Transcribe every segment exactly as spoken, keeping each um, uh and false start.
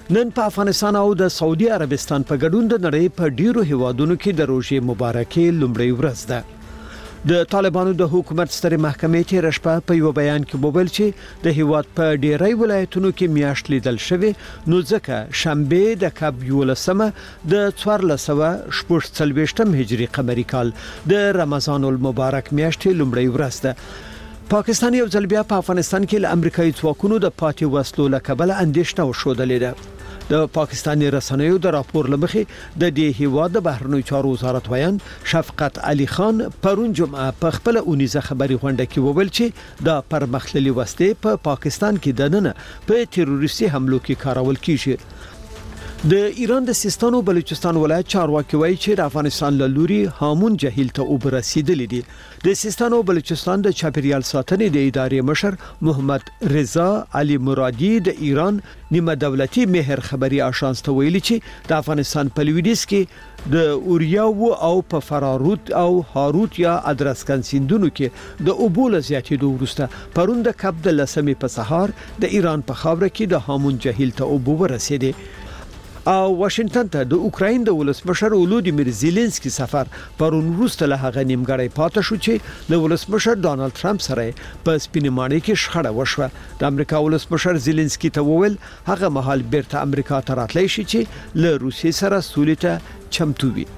نن په افغانستان او د سعودي عربستان په ګډون د نړۍ په ډیرو هیوادونو کې د روژې مبارکې لومړۍ ورځ ده. د طالبانو د حکومت سترې محکمې تېره شپه په یو بیان کې وویل چې د هیواد په ډیری ولایتونو کې میاشت لیدل شوې، نو ځکه شنبه د کب یولسمه د څوارلس سوه شپږ څلوېښتم هجري قمري کال د رمضان المبارک میاشتې لومړۍ ورځ ده. پاکستان یو ځل بیا په افغانستان کې له امریکایي ځواکونو د پاتې وسلو له کبله اندېښنه وښودلې ده. د پاکستاني رسنیو د راپور لمخې د دې هیواد د بهرنیو چارو وزارت ویان شفقت علي خان پرون جمعه په خپل اونیزه خبري غونډه کې وویل چې د پرمختللي وسلې په پا پاکستان کې دننه په تروریستي حملو کې کارول کیږي. د ایران د سیستان او بلوچستان ولایت چارواکي وایي چې د افغانستان له لوري هامون جهیل ته اوبه رسیدلې دي. د سیستان او بلوچستان د چاپیریال ساتنې د ادارې مشر محمد رضا علي مرادي د ایران نیمه دولتي مهر خبري آژانس ته ویلي چې د افغانستان په لویدیځ کې د اوریاو او په فراروت او هاروت یا ادرسکن سیندونو کې د اوبو له زیاتېدو وروسته پرون د کب د لسمې په سهار د ایران په خاوره کې د هامون جهیل ته اوبه ورسېدې. او واشنگټن ته د اوکراین د ولسمشر ولودیمیر زيلنسکي سفر پرون وروسته له هغه نیمګړی پاتې شو چې د ولسمشر ډانلډ ټرمپ سره په سپینمانه کې شخړه وشوه. د امریکا ولسمشر زيلنسکي ته وویل هغه مهال بیرته امریکا ته راتلی شي چې له روسیې سره سولې ته چمتو وي.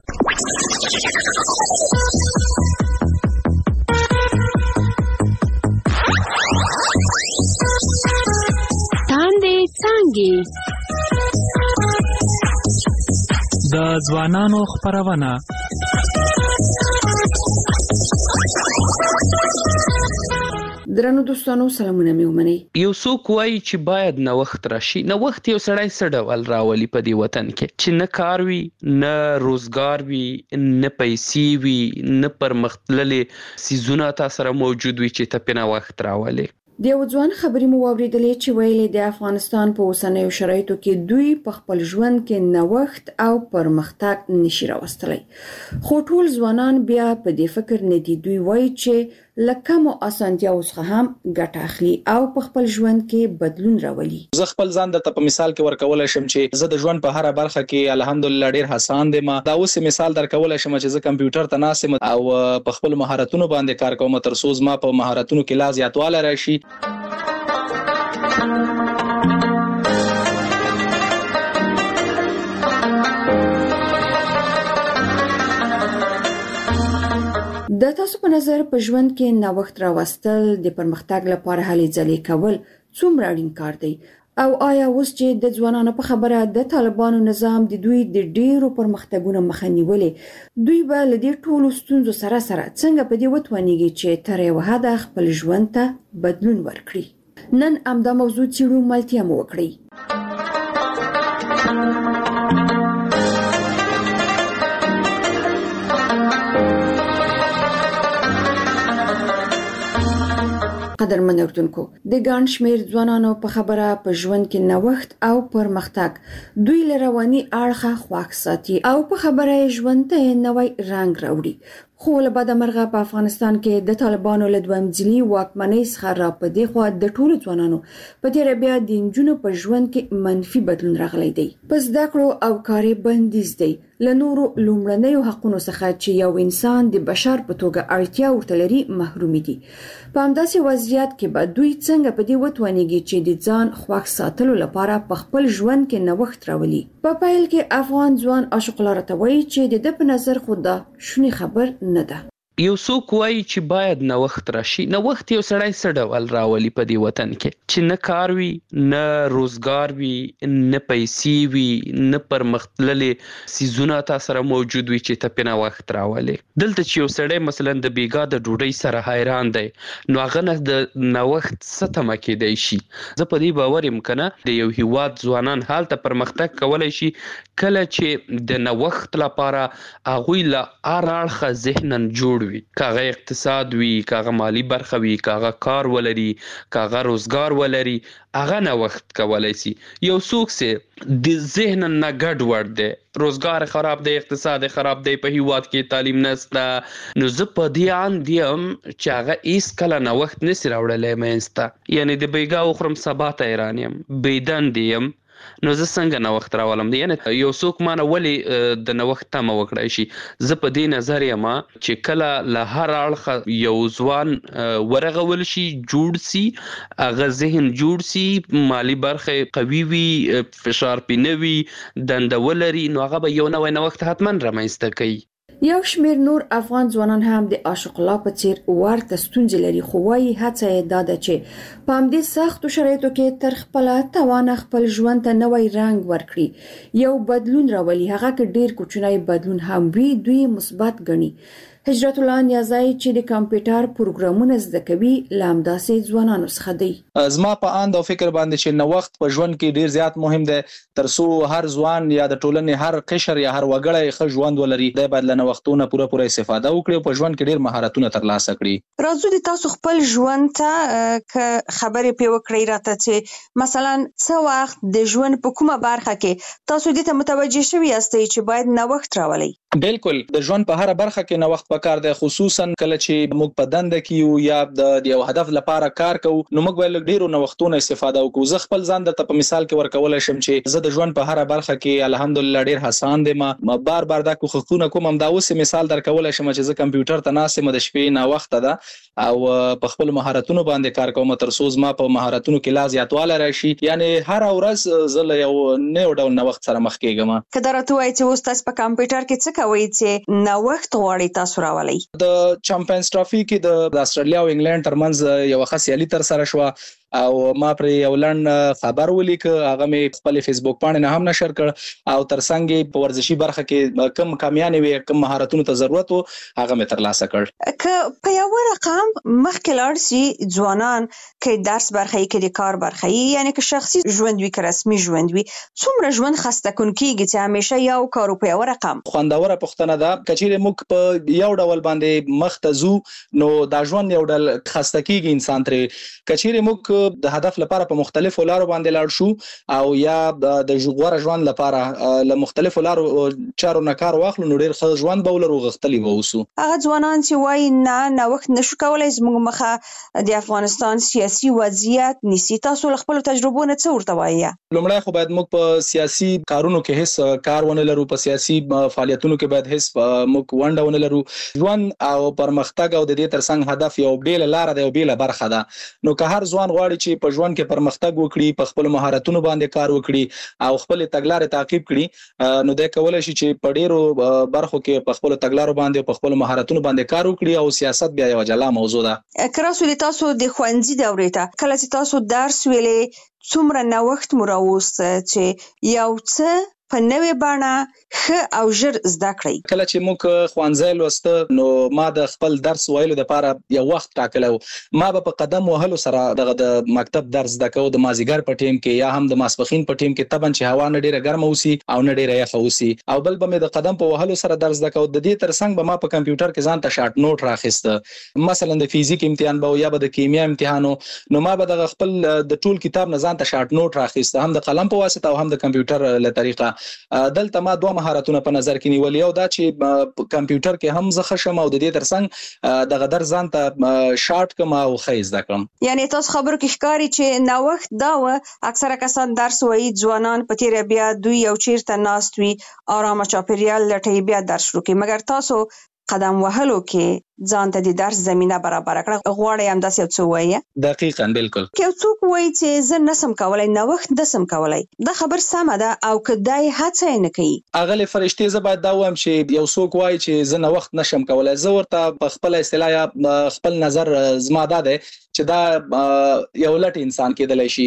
تاندې څنګه د ځوانانو خبرونه. درنو دوستانو سلامونه مې ومنئ. یو څوک وایي چې باید نوښت راشي. نوښت یو سړی څه ډول راولي په دې وطن کې چې نه کار وي، نه روزګار وي، نه پیسې وي، نه پرمختللې سیزونه تاسو سره موجود وي چې ته په نوښت راولي. د یو ځوان خبرې مو واورېدلې چې ویلي د افغانستان په اوسنیو شرایطو کې دوی په خپل ژوند کې نوښت او پرمختګ نشي راوستلی. خو ټول ځوانان بیا په دې فکر نه دي. دوی وایي چې لکه مو اسانتیاو څخه هم ګټه اخلي او په خپل ژوند کې بدلون راولي. زه خپل ځان د په مثال کې ورکول شم چې زه د ژوند په هر برخه کې الحمدلله ډیر حسان دي. ما دا اوس مثال درکول شم چې زه کمپیوټر ته ناسم او په خپل مهارتونو باندې کار کوم تر څو ما په مهارتونو کې لا زیاتواله راشي. د تاسو په نظر په ژوند کې نوښت راوستل د پرمختګ لپاره هلې ځلې کول څومره اړین کار دی؟ او آیا اوس چې د ځوانانو په خبره د طالبانو نظام د دوی د ډیرو پرمختګونو مخه نیولې، دوی به له دې ټولو ستونزو سره سره څنګه په دې وتوانیږي چې تر یو حده خپل ژوند ته بدلون ورکړي؟ نن همدا موضوع څېړو، ملتیا مو وکړئ. قدرمن اردوونکو، د ګڼ شمېر ځوانانو په خبره په ژوند کې نوښت او پرمختګ دوی له رواني اړخه خوښ ساتي او په خبره یې ژوند ته نوی رنګ راوړي. خو له بده مرغه په افغانستان کې د طالبانو له دویم ځلي واکمنۍ څخه را په دې خوا د ټولو ځوانانو په تېره بیا د نجونو په ژوند کې منفي بدلون راغلی دی. په زده کړو او کاري بندیز دی له نورو لومړنیو حقونو څخه چې یو انسان د بشر په توګه اړتیا ورته لري محرومي دي. په همداسې وضعیت کې به دوی څنګه په دې وتوانیږي چې د ځان خوښ ساتلو لپاره په خپل ژوند کې نوښت راولي؟ په پیل کې افغان ځوان عاشق لاره ته وایي چې د ده په نظر خو دا شونې خبر نه ده. یو څوک وایي چې باید نوښت راشي. نوښت یو سړی څه ډول راولي په دې وطن کې چې نه کار وي، نه روزګار وي، نه پیسې وي، نه پرمختللې سیزونه تاسو سره موجود وي چې ته په نوښت راولي. دلته چې یو سړی مثلا د بیګا د ډوډۍ سره حیران دی، نو هغه نه د نوښت څه تمه کېدی شي. زه په دې باور یم که نه د یو هیواد ځوانان هلته پرمختګ کولی شي کله چې د نوښت لپاره هغوی له هر اړخه ذهناً جوړ وي، کاغه اقتصاد وي، کاغه مالی برخه وي، کاغه کار ولري، کاغه روزګار ولري، هغه نوښت کولی شي. یو څوک چې د ذهن نه ګډ وډ دی، روزګار خراب دی، اقتصاد خراب دی، په هیواد کې تعلیم نشته، نو زه په دې اند یم چې هغه هېڅکله نوښت نشي راوړلی منځته. یعنې د بیګا وخورم سبا ته حیران یم، بېدندې یم، نو زه څنګه نوښت راولم. یعنی یو څوک مانه ولې د نوښت تمه وکړای شي. زه په دې نظر یم چې کله له هر اړخه یو ځوان ورغول شي، جوړ سي، هغه ذهن جوړ سي، مالی برخه قوي وي، فشار پې نه وي، دنده ولري، نو هغه به یو نوی نوښت حتما رامنځته کوي. یو شمیر نور افغان ځوانان هم د عاشق الله په څیر ورته ستونزې لري، خو وايي هڅه یې دا ده چې په همدې سختو شرایطو کې تر خپله توانه خپل ژوند ته نوی رنګ ورکړي، یو بدلون راولي. هغه که ډیر کوچنی بدلون هم وي، دوی مثبت ګڼي. هجرت الله نیازی چې د کمپیوټر پروګرامونه زده کوي له همداسې ځوانانو څخه دی. زما په اند او فکر باندې چې نوښت په ژوند کې ډیر زیات مهم دی، ترڅو هر ځوان یا د ټولنې هر قشر یا هر وګړی ښه ژوند ولري. د بدل نوښتونو پوره پوره استفاده وکړي، په ژوند کې ډیر مهارتونه ترلاسه کړي. راځو د تاسو خپل ژوند ته خبرې پې وکړئ راته چې مثلا څه وخت د ژوند په کومه برخه کې تاسو دې ته متوجه شوي یاستئ چې باید نوښت راولئ؟ بالکل، د ژوند په هر برخه کې نوښت پکار دی، خصوصا کله چې موږ په دنده کې یو یا د یو هدف لپاره کار کوو، نو موږ باید ډیرو نوښتونو استفاده وکړو. زه خپل ځان درته په مثال کې ورکولای شم چې زه د ژوند په هر برخه کې الحمدلله ډیر حسان دي. ما بار بار دا کوښښونه کوم. هم دا اوس مثال درکولای شم چې زه کمپیوټر ته ناست یم، د شپې ناوخته ده او په خپل مهارتونو باندې کار کوم، تر څو ما په مهارتونو کې لا زیاتوالی راشي. یعنی هر ورځ زه له یو نوي ډول نوښت سره مخ کېږم. که دا راته ووایئ چې اوس تاسو په کمپیوټر کې څه کوئ چې نوښت غواړئ تاسو راولئ؟ د چمپیونز ټرافي کې د استرالیا او انګلند ترمنځ یو ښه سیالي تر سره شوه او ما پر یو لنډ خبر ولیک، هغه مې خپل فیسبوک باندې نه هم نشر کړ او ترڅنګ په ورزشي برخه کې کم کامیابی وي، کم مهارتونو ته ضرورت وو، هغه مې ترلاسه کړ. که په یو رقم مخکې لاړ شي ځوانان، کې درس برخه کې د کار برخه، یعنی که شخصي ژوند وي که رسمي ژوند وي، څومره ژوند خسته کوونکیږي چې همیشه یو کار په یو رقم؟ خوندوره پوښتنه ده. کچېرې موږ په یو ډول باندې مخ ته ځو نو دا ژوند یو ډول خسته کیږي انسان ترې. کچېرې موږ د هدف لپاره په مختلفو لارو باندې لاړ شو او یا د غوړه ژوند لپاره له مختلفو لارو چارو نه کار واخلو، نو ډیر ښه ژوند به ولرو، غښتلي به اوسو. هغه ځوانان چې وایي نه نوښت نشو کولی، زموږ مخه د افغانستان سیاسي وضعیت نیسي، تاسو له خپلو تجربو نه څه ورته وایي؟ لومړی خو باید موږ په سیاسي کارونو کې هیڅ کار ونه لرو، په سیاسي فعالیتونو کې باید هیڅ موږ ونډه ونه لرو. ژوند او پرمختګ او د دې ترڅنګ هدف یو بیل لار ده، یو بیل برخه ده. نو که هر ځوان غواړي چې په ژوند کې پرمختګ وکړي، په خپل مهارتونو باندې کار وکړي او خپل تګلارې تعقیب کړي، نو دا کولای شي چې په ډیرو برخو کې په خپل تګلارو باندې په خپل مهارتونو باندې کار وکړي او سیاست بیا یو جلا موضوع ده. کراسو د تاسو د ښوونځي دورې ته کله چې تاسو درس ویلې، څومره نوښت مو راوست چې یو څه په نوې بڼه ښه او ژر زده کړئ؟ کله چې موږ ښوونځی لوسته نو ما د خپل درس ویلو لپاره یو وخت ټاکلی و. ما به په قدم وهلو سره دغه د مکتب درس زده کوو، د مازدیګر په ټیم کې یا هم د ماسپښین په ټیم کې، طبعا چې هوا نه ډیره ګرمه اوسي او نه ډیره یخه اوسي. او بل به مې د قدم په وهلو سره درس زده کوو. د دې ترڅنګ به ما په کمپیوټر کې ځان ته شارټ نوټ راخیسته، مثلا د فزیک امتحان به یا به د کیمیا امتحانو، نو ما به د خپل د ټول کتاب نه ځان ته شارټ نوټ راخیسته، هم د قلم په واسطه او هم د کمپیوټر له طریقه. دلته ما دوه مهارتونه په نظر کې نیولي، یو دا چې کمپیوټر کې هم زه ښه شم او د دې ترڅنګ دغه درس ځان ته شارټ کړم او ښه زده کړم. یعنی تاسو خبرو کې ښکاري چې نوښت دا و اکثره کسان درس وایي، ځوانان په تیره بیا دوی یو چیرته ناست وي، آرامه چاپیریال لټوي، بیا درس شروع کوي، مګر تاسو قدم وهلو کې ځان ته د درس زمینه برابر کړه، غواړئ همداسې یو څه ووایئ؟ دقیقاً، بالکل. که یو څوک وایي چې زه نسم کولی، نوښت نسم کولی، دا خبر سمه ده او که دی هڅه یې نه کوي؟ اغلې فرشتې، زه باید دا ووایم چې یو څوک وایي چې زه نوښت نشم کولی، زه ورته په خپله اصطلاح یا خپل نظر زما دا دی چې دا یو لټ انسان کېدلی شي،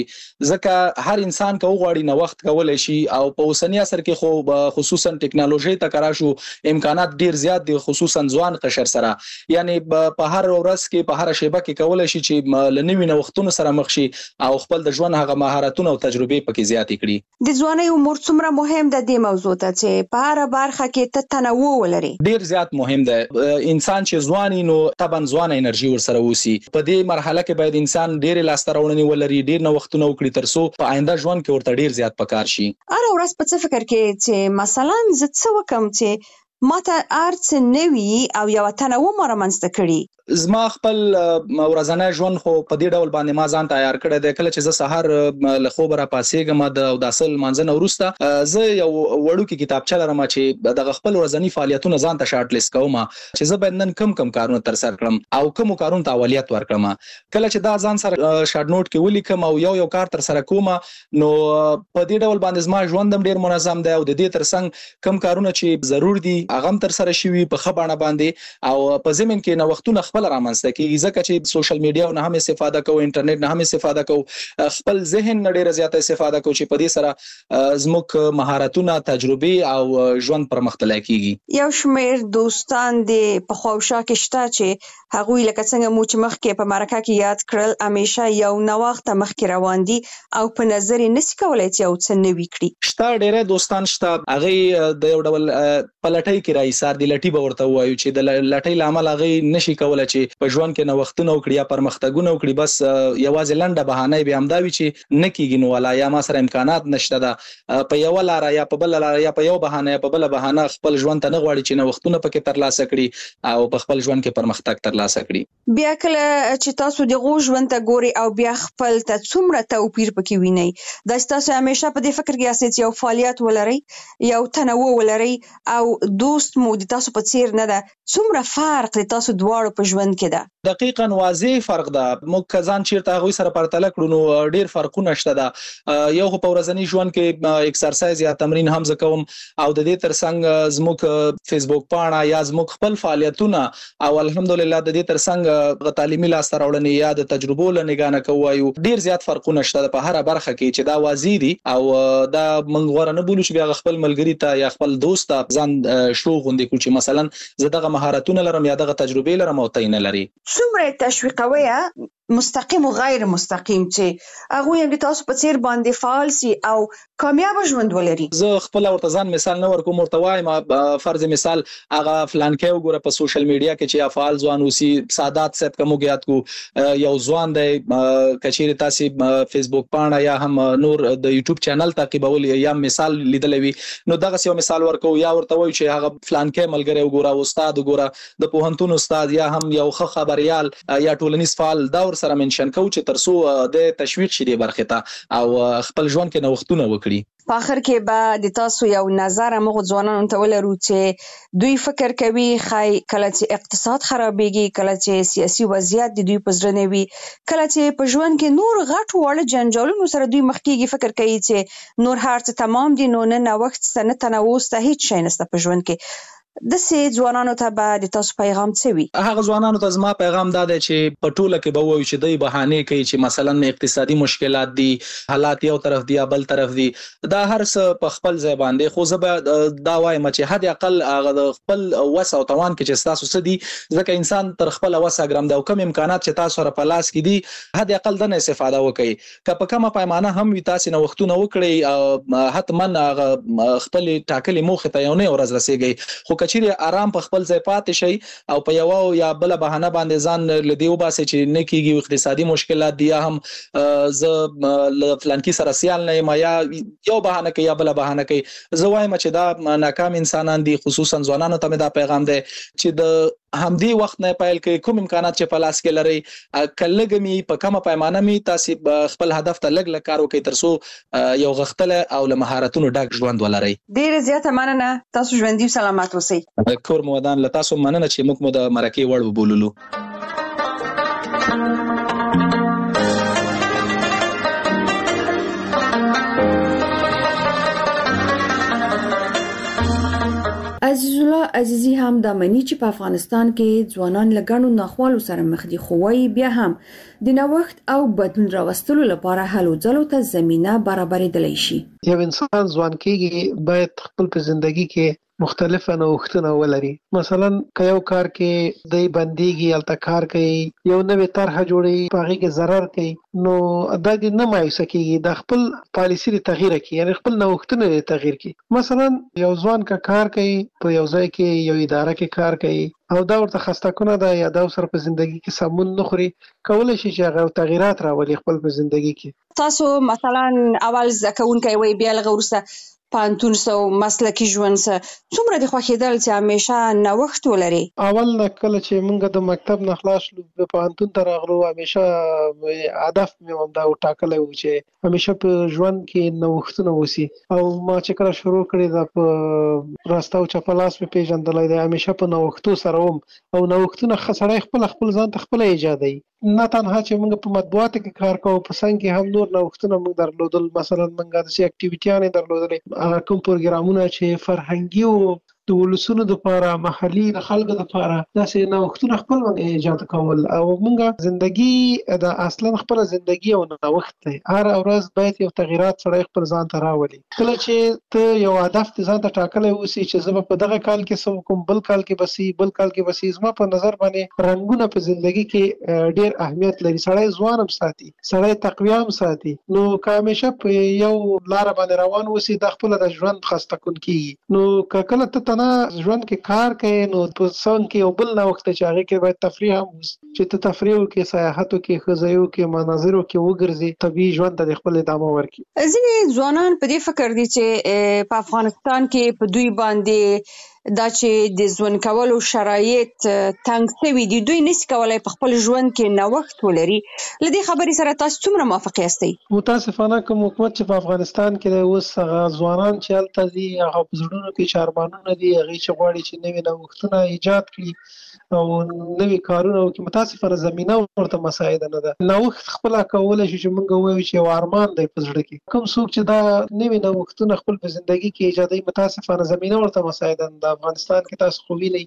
ځکه هر انسان که وغواړي نوښت کولی شي. او په اوسني عصر کې خو خصوصا ټکنالوژۍ ته که راشو، امکانات ډیر زیات دي، خصوصا ځوان قشر سره. یعنی په هر ورځ کې په هر شیبه کې کولی شي چې له نوي نوښتونو سره مخ شي او خپل د ژوند هغه مهارتونه او تجربې پکې زیاتې کړي. د ځوانۍ عمر څومره مهم ده دې موضوع ته چې په هر برخه کې ته تنوع ولري؟ ډیر زیات مهم ده. انسان چې ځواني نو طبعا ځوانه انرژي ورسره وسی. په دې مرحله کې باید انسان ډیر لاسته راوړنې ولري، ډیر نوښتونه وکړي، ترڅو په آینده ژوند کې ورته ډیر زیات پکار شي. هر ورځ په څه فکر کې چې مثلا زه څه وکم چې ماته ارڅ نوي او یو تنوع مرمنځته کړي. زما خپل ورځنی ژوند خو په دې ډول باندې ما ځان تیار کړی دی. کله چې زه سهار له خوبه را پاسېږم د اوداسه لمانځنه وروسته زه یو وړوکی کتابچه لرم چې دغه خپل ورځنی فعالیتونه ځان ته شارټ لیست کوم چې زه باید نن کم کم کارونه تر سره کړم او کوم کارونه ته اولویت ورکړم. کله چې دا ځان سره شارټ نوٹ کې ولیکم او یو یو کار تر سره کوم نو په دې ډول باندې زما ژوند هم ډیر منظم دی او د دې ترڅنګ کم کارونه چې ضرور دي هغه هم تر سره شوي په خبره باندې او په زمين کې نو وختونه خپل رامنځته کیږي ځکه چې سوشل میډیا نه هم استفاده کوو انټرنیټ نه هم استفاده کوو خپل ذهن نه ډیره زیاته استفاده کوو چې په دې سره زموږ مهارتونه تجربه او ژوند پرمختللی کیږي. یو شمېر دوستان دې په خوښا کې شته چې هغوی لکه څنګه مو چې مخکې په مرکه کې یاد کړل همیشه یو نوښت مخکې روان دي او په نظر یې نشي کولای چې یو څه نوي کړي. شته ډیره دوستان شته هغه د یو ډول پلټۍ کې راایسار دي لټي به ورته وایو چې د لټۍ لامل هغه نشي کولای چې په ژوند کې نوښتونه وکړي یا پرمختګونه وکړي بس یوازې لنډه بهانه به همداوي چې نکیږي نو ولا یا ما سره امکانات نشته ده په یو لار یا په بل لار یا په یو بهانه یا په بل بهانه خپل ژوند ته نه غواړي چې نوښتونه پکې ترلاسه کړي او په خپل ژوند کې پرمختګ ترلاسه کړي. بیا کله چې تاسو د غو ژوند ته ګوري او بیا خپل ته څومره توپیر پکې ویني دا تاسو همیشه په دې فکر کې یاست یو فعالیت ولري یو تنوع ولري او دوست مو د تاسو په څیر نه ده څومره فرق د تاسو دواړو په ژوند کې ده؟ دقیقاً واضح فرق ده. موږ ځان چیرته غوي سره پرتله کړو نو ډیر فرقونه شته ده. یو په ورځنی ژوند کې ایکسرسایز یا تمرین هم زکوم او د دې ترڅنګ زموږ فیسبوک پاڼه یا زموږ خپل فعالیتونه او الحمدلله د دې ترڅنګ تعلیمي لاسته راوړنې یا د تجربو لنګانه کوو ډیر زیات فرقونه شته په هر برخه کې چې دا واضح دي او دا موږ غوړه نه بولو چې بیا خپل ملګری ته یا خپل دوست ته ځان شو غوندې کو چې مثلا زه دغه مهارتونه لرم یا دغه تجربه لرم او تاین لري. څومره تشویقوي مستقیم او غیر مستقیم چې هغه هم د تاسو په څیر باندې فعال سي او کامیاب ژوند ولري؟ زه خپل ورته ځان مثال نه ورکوم ورته وایم فرض مثال هغه فلان کې وګوره په سوشل میډیا کې چې افعال ځوان اوسي سادات صاحب کوم غیات کو یو ځوان دی کچېری تاسو فیسبوک پاڼه یا هم نور د یوټیوب چینل تعقیبول یا مثال لیدلوي نو دغه یو مثال ورکو یا ورته وای چې هغه فلان کې ملګری وګوره استاد وګوره د پوهنتون استاد یا هم یو ښه خبريال یا ټولنیز فعال دا سره منشن کو چې ترسو د تشویق شې دی برخه ته او خپل ژوند کې نوښتونه وکړي. په اخر کې به د تاسو یو نظر موږ ځوانانو ته ولرو چې دوی فکر کوي خای کله چې اقتصاد خرابېږي کله چې سیاسي وضعیت د دوی په زړه نه وي کله چې په ژوند کې نور غټ وړ جنجالونو سره دوی مخ کېږي فکر کوي چې نور هر څه تمام دي نو نه نوښت ست نه تنوع ست هیڅ شي نشته په ژوند کې. د سې ځوانانو ته به د تاسو پیغام څه وي؟ هغه ځوانانو ته زما پیغام دا دی چې په ټوله کې به وایي چې دوی بهانه کوي چې مثلا اقتصادي مشکلات دي حالات یو طرف دي یا بل طرف دي دا هر څه په خپل ځای باندې خو زه به دا وایم چې حد اقل هغه د خپل وس او توان کې چې تاسو څه دي ځکه انسان تر خپل وس ګرام دا کم امکانات چې تاسو سره په لاس کې دي حد اقل دنه استفاده وکړي که په کومه پیمانه هم وي تاسو نو وختونه وکړي حتما خپل ټاکلي موخه ته یو نه ورځ رسیږي خو کچېری آرام په خپل ځای پاتې شي او په یو یا بل بهانه باندې ځان لدیو باسي چې نه کیږي اقتصادي مشکلات دي هم ز فلانکی سره سیال نه ما یا یو بهانه کوي یا بل بهانه کوي زه وایم چې دا ناکام انسانان دي خصوصا ځوانانو ته دا پیغام دی چې د همدی وخت نه پایل کوي کوم امکانات چې په لاس کې لري کلهګمی په کومه پیمانه می تاسو خپل هدف ته لګ لګ کار وکړئ ترڅو یو غختله او له مهارتونو ډک ژوند ولرئ. ډیر زیاته مننه تاسو ژوندۍ سلامات اوسئ. کور مودان له تاسو مننه چې موږ مو د مرکه وړ وبوللو. عزیز الله عزیزی هم د منی چې په افغانستان کې ځوانان لګانو ناخوالو سره مخ دي خو وايي بیا هم د نوښت او بدلون راوستلو لپاره هلو ځلو ته زمينه برابرېدلی شي. یو انسان ځوان کېږي باید خپل په ژوندۍ کې مختلف نوښتونه ولري. مثلا که یو کار کې د بنديږي الته کار کوي یو نوې طرحه جوړي پاغي کې ضرر کوي نو دا د نه مایوسه کېږي د خپل پالیسي له تغییر کوي یعنی خپل نوښتونه له تغییر کوي. مثلا یو ځوان کا کار کوي په یو ځای کې یو اداره کې کار کوي او دا ورته خسته‌کونه ده یا دا سره په ژوندۍ کې سمون نه خوري کولای شي چې هغه تغیرات راولي خپل په ژوندۍ کې. تاسو مثلا اول ځکهونکي وي بیا لغه ورسته پانتون سو مسلکی ژوند سره څومره د خوښیدل چې همیشه نوښت ولري؟ اول نه کله چې موږ د مکتب نه خلاص شو په پانتون ته راغلو همیشه هدف مې هم دا وټاکلی و چې همیشه په ژوند کې نوښتونه وسی او ما چې کله شروع کړې ده په راسته او چپلاس په پیژندلای دی همیشه په نوښتو سره وم او نوښتونه خسړای خپل خپل ځان ته خپل ایجادي نه تنها چې موږ په مطبوعاتو کې کار کوو په څنګ کې هم نور نوښتونه موږ درلودل مثلا موږ د سي اکټیویټیانې درلودلې هغه کوم پروګرامونه چې فرهنګي او د ولسونو د لپاره محلي د خلکو د لپاره داسې نوښتونه خپل ایجاد کول او موږ ژوندۍ د اصلا خپل ژوندۍ او نوښت دی هر ورځ باید یو تغیرات سره خپل ځان ته راولي. کله چې ته یو هدف ځان ته ټاکلی اوسې چې زه په دغه کال کې سم کوم بل کال کې بسي بل کال کې بسي زما په نظر باندې رنگونه په ژوندۍ کې ډیر اهمیت لري. سړی ځوان هم ساتي سړی تقویه هم ساتي نو که همیشه په یو لار باندې روان اوسې د خپل د ژوند خسته کون کیږي نو کله ته نه ژوند کې کار کوي نو په څنګ کې یو بل نوښت چې هغه کې باید تفریح هم چې ته تفریح وکړې سیاحت وکړې ښځې وکړې مناظر وکړې وګرځې طبیعي ژوند ته خپل ادامه ورکړي. ځینې ځوانان په دې فکر دي چې په افغانستان کې په دوی باندې دا چې د ژوند کولو شرایط تنګ شوي دي دوی نشي کولای په خپل ژوند کې نوښت ولري. له دې خبرې سره تاسو څومره موافق یاستئ؟ متاسفانه کوم حکومت چې په افغانستان کې اوس هغه ځوانان چې هلته دي هغه په زړونو کې چارمانونه دي هغه چې غواړي چې نوې نوښتونه ایجاد کړي او نوې کارونه وکړي. متاسفانه زمينه ورته مساعده نه ده. نوښت خپل کولای شي چې موږ وایو چې یو ارمان دی په زړه کې کوم څوک چې دا نوې نوښتونه خپل په ژوندۍ کې ایجادوي متاسفانه زمينه ورته مساعده نه ده. افغانستان کې تاسو خو وینئ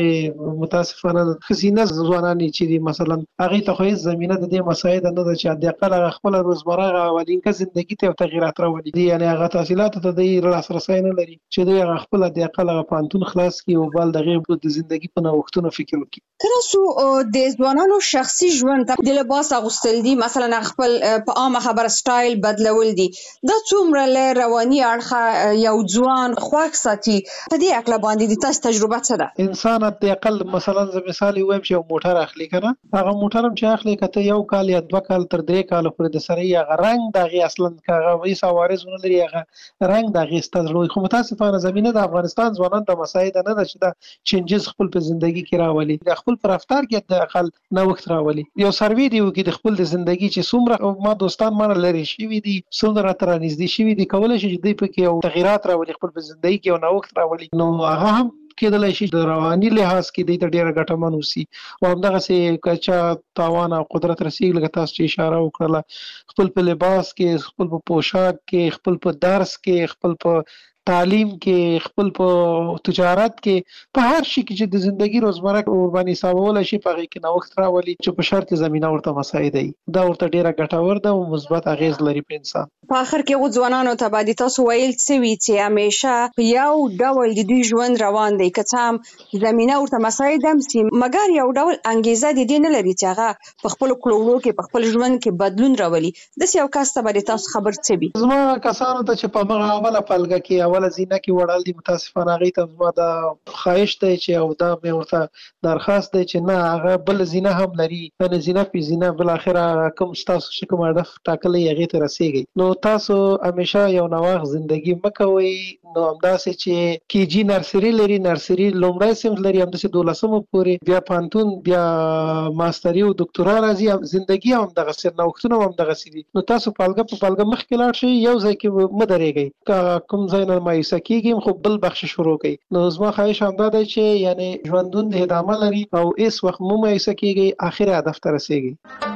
چې متاسفانه خزینه ځوانان چې دي مثلا هغه ته خو هیڅ زمينه د دې مساعده نه ده چې د اقل خپل روزمره اولینکه ژوندۍ ته تغیرات راولي دي یعنی هغه تحصیلات ته د لاسرسي نه لري چې دوی هغه خپل د اقل پانتون خلاص کی او بل دغه د ژوندۍ په نوښتونو فکر وکړي. کله سو د ځوانانو شخصي ژوند ته د لباس اغوستل دي مثلا خپل په عامه خبره سټایل بدلول دي دا څومره له رواني اړخه یو ځوان خوښ ساتي په دې اکل باندې د تاسو تجربه څه ده؟ انسان د اقل مثلا ز مثال وایم چې یو موټر اخلي کنه هغه موټر هم چې اخلي کته یو کال یا دوه کال تر درې کال پورې د سره یې رنگ دغه اصلا هغه وې سوارزونه لري هغه رنگ دغه ستړي خو متاسفانه زمينه د افغانستان ځوانان ته مساعده نه ده چې دا چینجز خپل په ژوندۍ کې راولي د خپل پر رفتار کې د اقل نوښت راولي. یو سروي دی کې د خپل د ژوندۍ چې څومره ما دوستان مانه لري شي وي دي څومره تر نږدې شي وي دي کولای شي چې د پکې یو تغیرات راولي خپل په ژوندۍ کې یو نوښت راولي نو هغه هم کېدلای شي د رواني لحاظ کې د ډیره ګټمن وسی او همدغه سي کچا تاوان او قدرت رسیږي لکه تاسو چې اشاره وکړه خپل په لباس کې خپل په پوشاک کې خپل په درس کې خپل په تعلیم کې خپل په تجارت کې په هر شي کې چې د ژوندۍ روزمره قرباني ساوول شي په کې نوښت راولي چې په شرط زمينه ورته مساعده وي دا ورته ډیره ګټور ده او مثبت اغیز لري په انسان. په اخر کې ځوانانو ته باندې تاسو ویل څه وی چې همیشه یو ډول د دوی ژوند روان دی که څه هم زمينه ورته مساعده سي مګر یو ډول انګیزه د دې نه لري چې هغه په خپل کړولو کې په خپل ژوند کې بدلون راولي. د یو کس ته باندې تاسو خبر څه وی؟ زما کسانو ته چې په مغه اوله پلګه کې اوله زینه کې وړل دي متاسفانه هغه ته زما دا خواهش دی چې او دا مې ورته درخواست دی چې نه هغه بل زینه هم لري نه زینه په زینه بل اخره کوم تاسو چې کوم هدف ټاکلې هغه ته رسیږي نو تاسو همیشه یو نوښت ژوندۍ مکوئ نو همداسې چې کیجی نرسري لري نرسري لومړی صنف لري همداسې دولسمه پورې بیا پانتون بیا ماستري او دکتورا راځي ژوندۍ هم دغه سر نوښتونه هم دغه سړي نو تاسو پالګه په پالګه مخ کې لاړ شئ یو ځای کې مدرېږئ کوم ځای نه مایوسه کیږي خو بل بخش شروع کړئ نو زما خواهش هم دا دی چې یعنی ژوندون د ادامه لري او هیڅ وخت مو مایوسه کیږي اخر هدف ته رسیږي.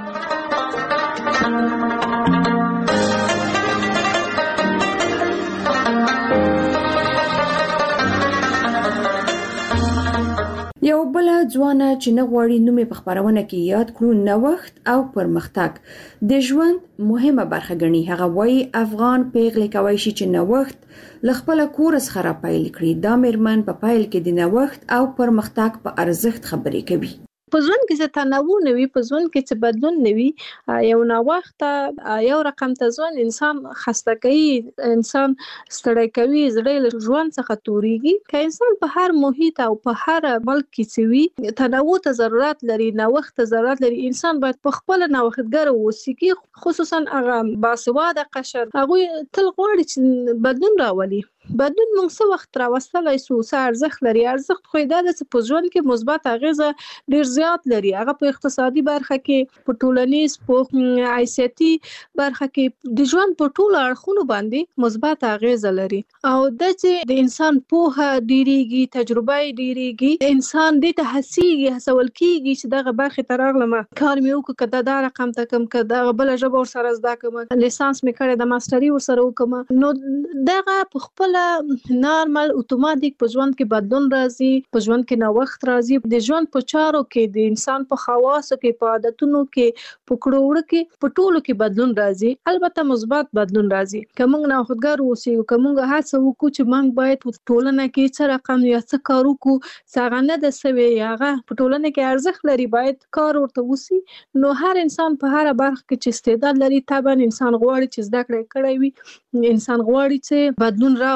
یو بل ځوانه چې نه غواړي نومې په خبرونه کې یاد کړو نوښت او پرمختګ د ژوند مهمه برخه ګڼي. هغه وایي افغان پیغلې کوي شي چې نوښت له خپل کور څخه را پیل کړي. دا مېرمن په پیل کې د نوښت او پرمختګ په ارزښت خبرې کوي. په ژوند کې چې تنوع نه وي، په ژوند کې چې بدلون نه وي، یو ناوخته یو رقم ته ژوند انسان خسته کوي، انسان ستړی کوي، زړه له ژوند څخه توريږي. که انسان په هر محیط او په هر ملک کې چې وي تنوع ته ضرورت لري، نوښت ته ضرورت لري. انسان باید په خپل نوښتګر اوسي، خصوصا هغه باسواده قشر، هغوی تل غواړي چې بدلون راولي. بدلون موږ څه وخت راوستلی سو، څه ارزښت لري. ارزښت خو دا ده چې په ژوند کې مثبت اغیزه ډیر زیات لري. هغه په اقتصادي برخه کې، په ټولنیز، په حیثیتي برخه کې، د ژوند په ټولو اړخونو باندې مثبت اغیزه لري. او د چې د انسان پوهه ډیریږي، تجربه یې ډیریږي، انسان دې ته هڅیږي، هڅول کیږي چې دغه برخې ته راغلم، کار مې وکړ، که دا رقم ته کم، که دغه بله ژبه ورسره زده کړم، لیسانس مې کړی د ماسټري ورسره وکړم، نو دغه په خپل نارمل اتوماتیک په ژوند کې بدلون راځي، په ژوند کې نوښت راځي. د ژوند په چارو کې، د انسان په خواصو کې، په عادتونو کې، په کړو وړو کې، په ټولو کې بدلون راځي. البته مثبت بدلون راځي. که موږ نوښتګر اوسو، که موږ هڅه وکړو چې موږ باید په ټولنه کې څه رقم یا څه کار وکړو چې هغه نه ده سوی، هغه په ټولنه کې ارزښت لري، باید کار ورته وسي. نو هر انسان په هر برخه کې چې استعداد لري، طبعا انسان غواړي چې زده کړه کړی وي، انسان غواړي چې بدلون راولي.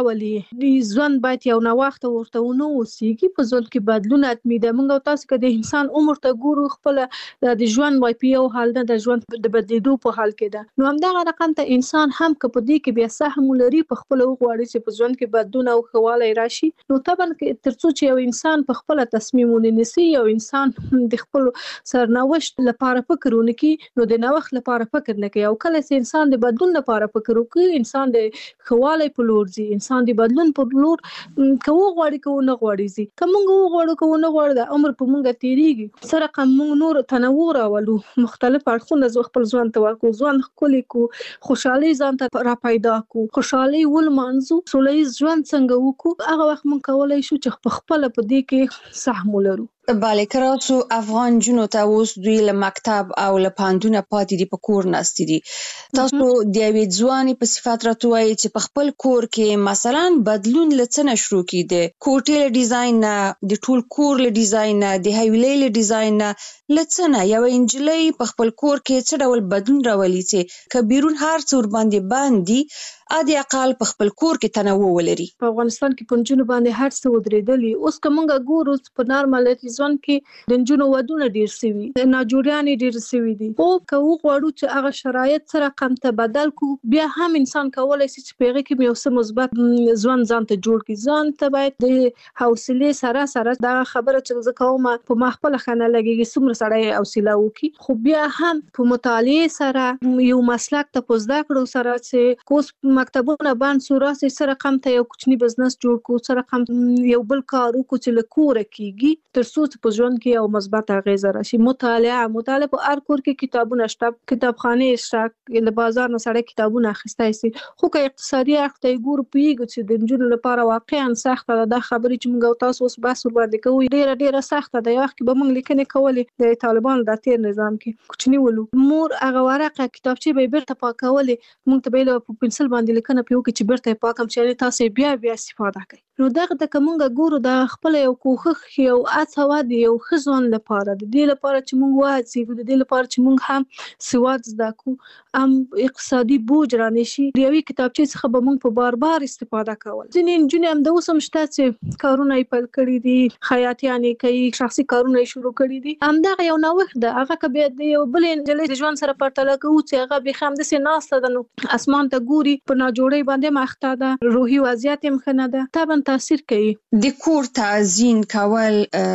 ژوند باید یو نوښت ورته ونه اوسېږي. په ژوند کې بدلون حتمي ده. موږ او تاسو که د انسان عمر ته ګورو، خپله د ژوند وای په یو حال نه، د ژوند د بدلېدو په حال کې ده. نو همدغه رقم ته انسان هم که په دې کې بیا سهم ولري، په خپله وغواړي چې په ژوند کې بدلون او ښه والی راشي، نو طبعا تر څو چې یو انسان په خپله تصمیم ونیسي، یو انسان د خپل سرنوشت لپاره فکر ونه کړي، نو د نوښت لپاره فکر نه کوي. او کله چې انسان د بدلون لپاره فکر وکړي، انسان د ښه والی په لور ځي، انسان د بدلون په لور که وغواړي که ونه غواړي ځي. که موږ وغواړو که ونه غواړو، د عمر په موږ تېرېږي. څه رقم موږ نور تنوع راولو، مختلف اړخونه خپل ژوند ته ورکړو، ژوند ښکلی کړو، خوشحالي ځان ته را پیدا کړو، خوشحالي ولمانځو، سوله ییز ژوند څنګه وکړو، هغه وخت موږ کولی شو چې په خپله په دې کې سهم ولرو. بله، که راسو افغان جنو ته اوس دوی له مکتب او له پوهنتونه پاتې دي، په کور ناستې دي. تاسو د یوې ځوانې په صفت راته ووایئ چې په خپل کور کې مثلا بدلون له څه نه شروع کېده؟ کوټې له ډیزاین نه، د ټول کور له ډیزاین نه، د حویلۍ له ډیزاین نه، له څه نه یوه نجلۍ په خپل کور کې څه ډول بدلون راولي چې که بیرون هر څه ورباندې بند دي، ادي اقل په خپل کور کې تنوع ولري. په افغانستان کې په نجونو باندې هر څه ودرېدلي. اوس که موږ ګورو په نارمل ژوند کې د نجونو ودونه ډېر سوي، ناجوړیانې ډېر سوي دي. خو که وغواړو چې هغه شرایط څه رقم ته بدل کړو، بیا هم انسان کولی شي چې په هغې کې یو څه مثبت ژوند ځان ته جوړ کړي. ځان ته باید د حوصلې سره سره دغه خبره چې زه کوم په ما خپله ښه نه لګېږي، څومره سړی حوصله وکړي، خو بیا هم په مطالعې سره، یو مسلک ته په زده کړو سره، چې اوس مکتبونه بند سو، راسئ څه رقم ته یو کوچني بزنس جوړ کړو، څه رقم یو بل کار وکړو چې له کوره کېږي، تر څو چې په ژوند کې یو مثبت اغیزه راشي. مطالعه مطالعه په هر کور کې کتابونه شته، کتابخانې شته، له بازار نه سړی کتابونه اخیستی سي. خو که اقتصادي اړخ ته یې ګورو، پوهېږو چې د نجونو لپاره واقعا سخته ده. دا خبرې چې موږ او تاسو اوس بحث ورباندې کوو ډېره ډېره سخته ده. یو وخت کې به موږ لیکنې کولې د طالبانو د تېر نظام کې، کوچني ولو، مور هغه ورقه کتابچې به یې بېرته پاکولې، موږ ته به یې په پنسل باندې لیکنه پرې وکړي چې بېرته یې پاکم، چې تاسو یې بیا بیا استفاده کوئ. نو دغه ته که موږ ګورو، دا خپله یو کوښښ، یو هڅه وه د یو ښه ژوند لپاره، د دې لپاره چې موږ وهڅېږو، د دې لپاره چې موږ هم سواد زده کړو، هم اقتصادي بوج را نه شي. د یوې کتابچې څخه به موږ په بار بار استفاده کول. ځینې نجونې همداوس هم شته چې کارونه یې پیل کړي دي، خیاطیانې کوي، شخصي کارونه یې شروع کړي دي. همدغه یو نوښت ده. هغه که بیا د یو بلې نجلۍ د ژوند سره پرتله کوو چې هغه بیخي همداسې ناسته ده، نو اسمان ته ګوري، په ناجوړۍ باندې مخته ده، روحي وضعیت یې ښه نه ده، طبعا تاثیر کوي. د کور تعزین کول،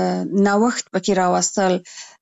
نوښت پکې راوستل،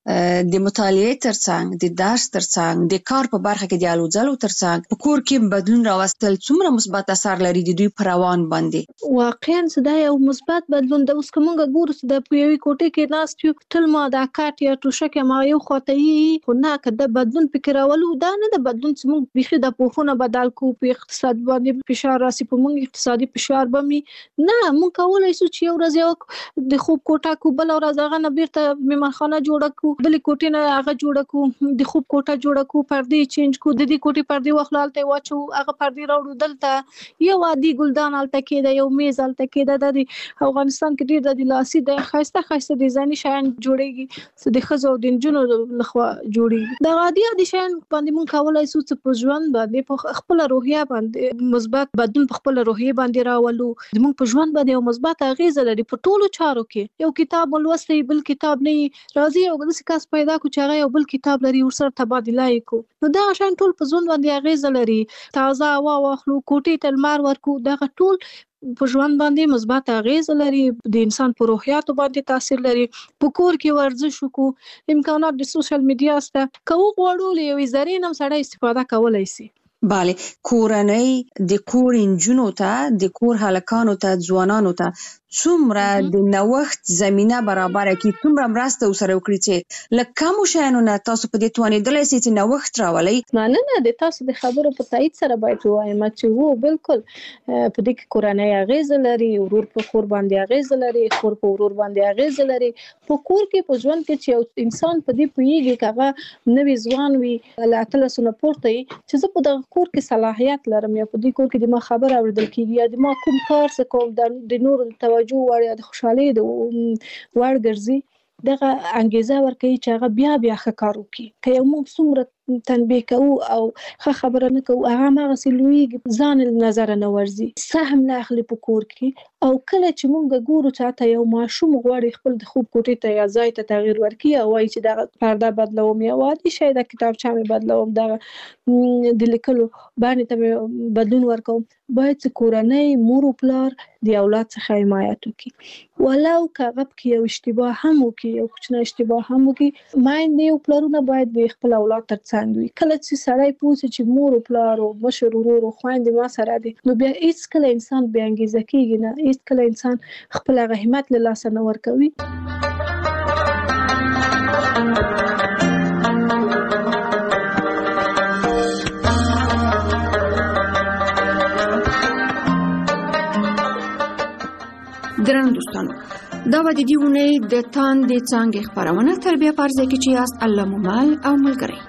د مطالعې ترڅنګ، د درس ترڅنګ، د کار په برخه کې د الو ځلو ترڅنګ په کور کې بدلون راوستل څومره مثبت اثر لري د دوی په روان باندې؟ واقعا چې دا یو مثبت بدلون ده. اوس که موږ ګورو چې د په یوې کوټې کې ناست یو، تل ما دا کاټ یا توشک ما یو خواته یي، خو نه که د بدلون فکر راولو، دا نه د بدلون چې موږ بیخي د پوښونه بدل کړو، په اقتصاد باندې فشار راسي، په موږ اقتصادي فشار به مي نه، موږ کولی شو چې یو ورځ یو د خوب کوټه کړو، بله ورځ هغه نه بېرته مېلمانخانه جوړه کړو، کو بلې کوټې نه هغه جوړ کو د خوب کوټه جوړ کو پردې چینج کو د دې کوټې پردې واخلالته واچو هغه پردې راوړو دلته یو عادي ګلدان الته کېده یو میز الته کېده د افغانستان کې ډیر د لاسي د خاصه خاصه ډیزاین شاین جوړيږي د خزو د جنونو لخوا جوړيږي د عادي عادي شاین باندې مونږ کولای شو چې په ژوند باندې په خپل روحیه باندې مثبت بدلون په خپل روحیه باندې راولو د مونږ په ژوند باندې یو مثبت اغیزه لري په ټولو چارو کې یو کتاب ولوستي بل کتاب نه راځي او د کس پیدا کو چې هغه یو بل کتاب لري ورسره تبادله کو نو دا شان ټول په ژوند باندې اغیزه لري تازه هوا واخلو کوټې ته لمر ورکو دا ټول په ژوند باندې مثبت اغیز لري د انسان په روحیاتو باندې تاثیر لري په کور کې ورزش وکړو امکانات د سوشل میډیا سره کوو غوړو لوي زرین هم سره استفاده کولای شي بله کورنۍ د کور انجونو ته د کور هلکانو ته ځوانانو ته څومره د نوښت زمينه برابر کړي څومره مرسته وسره وکړي چې لکه کوم شانو نه تاسو په دې توانیدلای شئ چې نوښت راولي نه نه نه د تاسو د خبرو په تایید سره باید وایم چې وو بالکل په دې کې کورنۍ اغیز لري ورور په خور باندې اغیز لري خور په ورور باندې اغیز لري په کور کې په ژوند کې چې انسان په دې پویږي کغه نوې ځوان وي لا تل سونه پورته چې زه په دغه کور کې صلاحیت لرم یا په دې کور کې د ما خبر اوریدل کیږي یا د ما کوم کار څه کوم د نور توجه وړ د خوشحالي د وړ ګرځي دغه انګیزه ورکوي چې هغه بیا بیا ښه کار وکړي که یو موږ څومره تنبیه کوو او ښه خبره نه کوو هغه هماغسې لویږي ځان له نظره نه ورځي سهم نه اخلي په کور کې او کله چې موږ ګورو چې حتی یو ماشوم غواړي خپل د خوب کوټې ته یا ځای ته تغییر ورکړي او وایي چې دغه پرده بدلوم یا عادي شی د کتابچه مې بدلوم دغه د لیکلو باندې ته مې بدلون ورکوم باید چې کورنۍ مور او پلار د اولاد څخه حمایت وکړي ولو که هغه پکې یو اشتباه هم وکړي یو کوچنی اشتباه هم وکړي میندې او پلرونه باید د خپل اولاد تر څنګ وي کله چې سړی پوه شي چې مور او پلار او مشر ورور او خویندې ما سره دي نو بیا هیڅ کله انسان بې انګیزه کېږي نه هیڅ کله انسان خپل هغه همت له لاسه نه ورکوي درنو دوستانو دا به د دې اونۍ د تاندې څانګې خپرونه تربیه په ارزه کې چې یاست الله مو مل او ملګری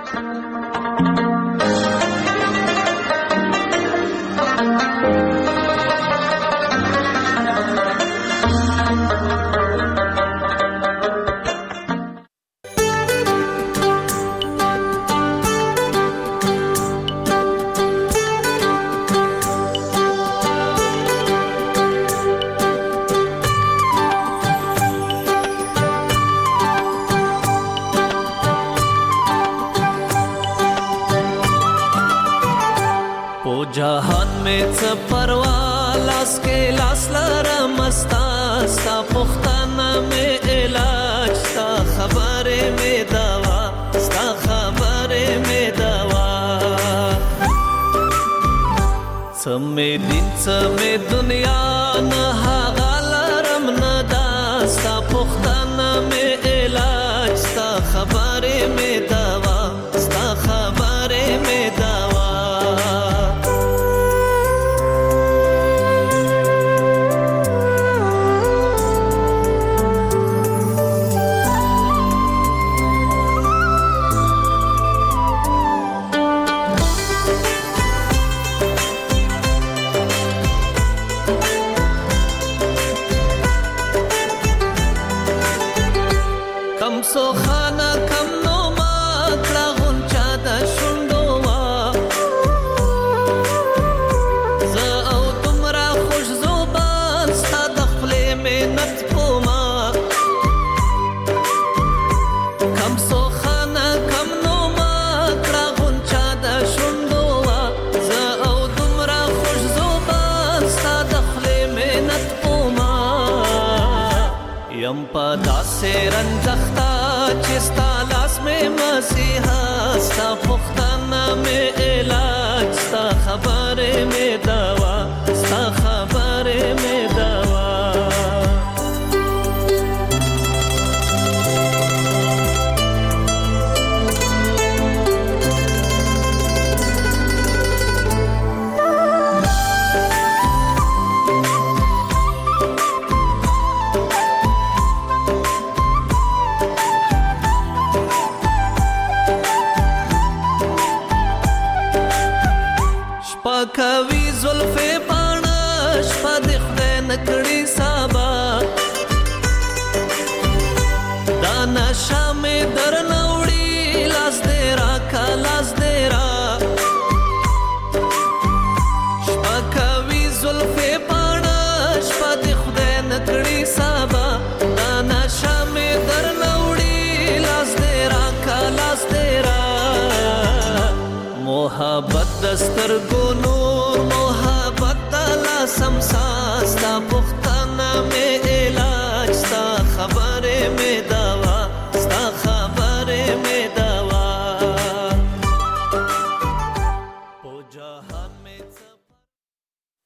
जहान में च परवालास के लास लरमस्ता सा पुख्ताना में इलाज सा खबरे में दवा सा खबरे में दवा समे दिन समे दुनिया न हागलरम न दा सा पुख्ताना में इलाज सा खबरे में दवा सा खबरे में दवा सो खाना कम नो मात्रा गुंचा दा शुंडोवा ज़ औ तुमरा खुश ज़ुबान सा दखले में नत कोमा कम सो खाना कम नो मात्रा गुंचा दा शुंडोवा ज़ औ तुमरा खुश ज़ुबान सा दखले में नत कोमा यम पदा से रंजख्ता चिस्ता लास में मसीहा सा पुख्ताना में इलाज सा खबरे में दवा सा खबरे में दवा دستر